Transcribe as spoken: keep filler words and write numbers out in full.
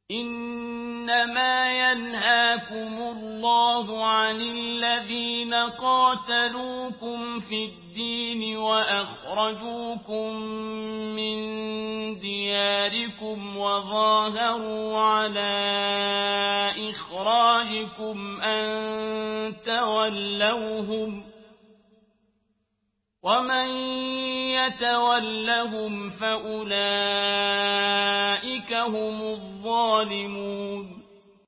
إنما ينهاكم الله عن الذين قاتلوكم في الدين وأخرجوكم من دياركم وظاهروا على إخراجكم أن تولوهم ومن يتولهم فأولئك هم الظالمون